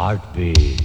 Heartbeat.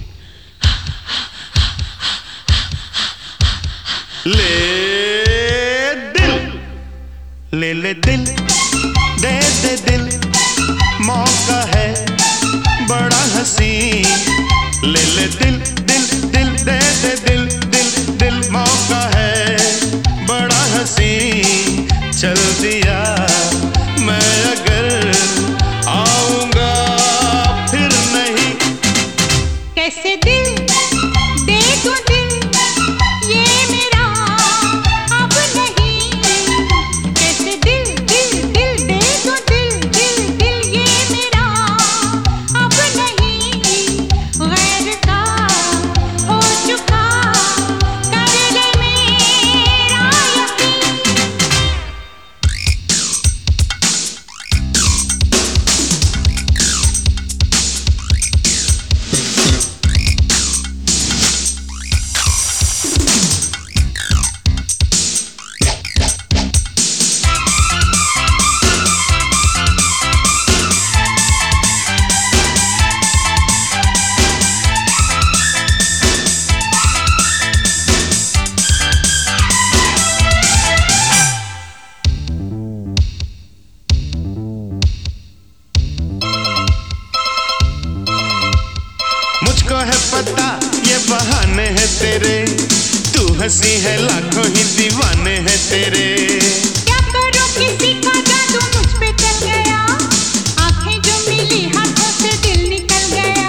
ले दिल, ले ले दिल, दे दे दिल, मौका है बड़ा हसीन। ले ले दिल, दिल, दिल, दे दे दिल, दिल, दिल, मौका है बड़ा हसीन। चल दिया मैं अगर आऊंगा फिर नहीं। कैसे दिल दे दूं दिल, ये मेरा अब नहीं। कैसे दिल दिल दिल दे दूं दिल, दिल दिल, ये मेरा अब नहीं। गैर का हो चुका कर ले मेरा यकीन। मुझको है पता ये बहाने हैं तेरे, तू हंसी है लाखों ही दीवाने हैं तेरे। क्या करूं किसी का जादू मुझ पे चल गया, आंखें जो मिली हाथों से दिल निकल गया।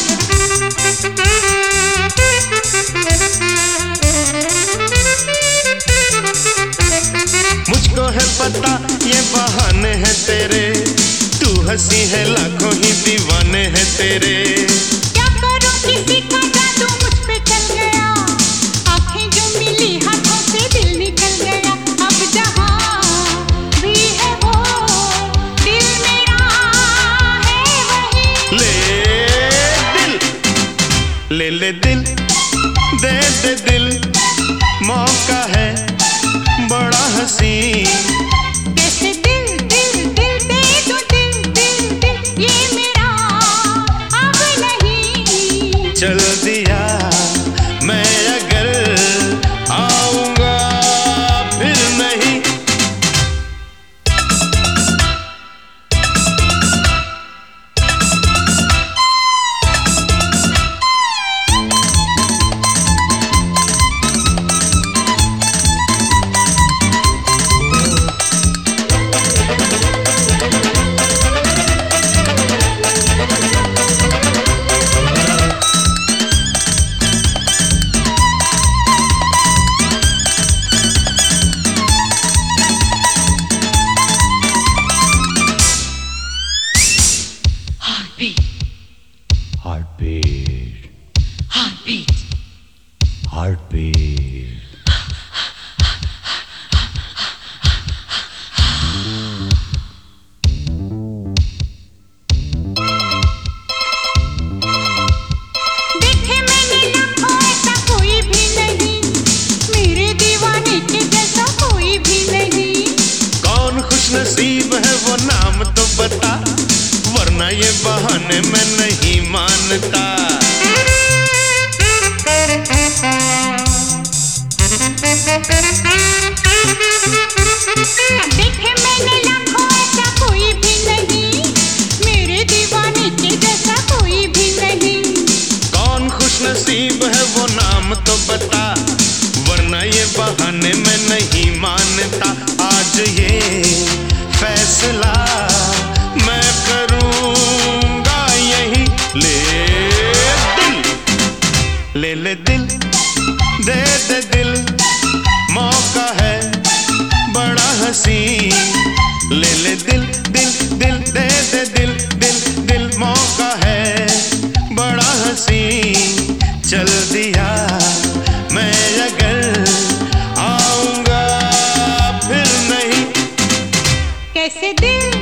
मुझको है पता ये बहाने हैं तेरे, तू हंसी है लाखों ही दीवाने हैं तेरे। क्या करूं किसी का जादू मुझ पे चल गया, आंखें जो मिली हाथों से दिल निकल गया। अब जहां भी है वो दिल मेरा है वही। ले दिल, ले ले दिल, दे दे दिल, मौका है बड़ा हसीन। कैसे दिल दिल दिल दे दूं दिल, दिल दिल, ये मेरा अब नहीं। चल दिया मैं अगर आऊंगा फिर नहीं। Heartbeat, Heartbeat. heartbeat. Heartbeat. देखे मैंने लाखों ऐसा कोई भी नहीं, मेरे दीवाने के जैसा कोई भी नहीं। कौन खुश नसीब है वो नाम तो बता, वरना ये बहाने मैं नहीं मानता। देखे मैंने लाखों ऐसा कोई भी नहीं, मेरे दीवाने के जैसा कोई भी नहीं। कौन खुश नसीब है वो नाम तो बता, वरना ये बहाने मैं नहीं मानता। आज ये फैसला मैं करूंगा यही। ले दिल, ले ले दिल, दे दे दिल, मौका है बड़ा हसीन। ले ले दिल, दिल, दिल, दे दे दिल, दिल, दिल, मौका है बड़ा हसीन। चल दिया मैं अगर आऊंगा फिर नहीं। कैसे दिल